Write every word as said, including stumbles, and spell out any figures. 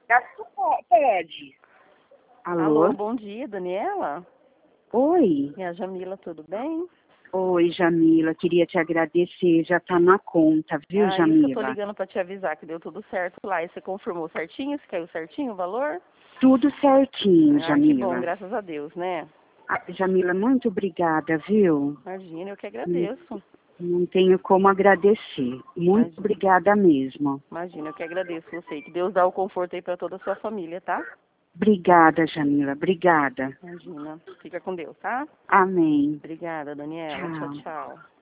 Pede. Alô? Alô, bom dia, Daniela? Oi. É a Jamila, tudo bem? Oi, Jamila. Queria te agradecer. Já tá na conta, viu, ah, Jamila? Isso que eu tô ligando pra te avisar que deu tudo certo lá. E você confirmou certinho? Se caiu certinho o valor? Tudo certinho, Ah, Jamila. que bom, graças a Deus, né? Ah, Jamila, muito obrigada, viu? Imagina, eu que agradeço. Não tenho como agradecer. Muito Imagina. obrigada mesmo. Imagina, eu que agradeço você. Que Deus dá o conforto aí pra toda a sua família, tá? Obrigada, Jamila. Obrigada. Imagina. Fica com Deus, tá? Amém. Obrigada, Daniela. Tchau, Tchau. tchau.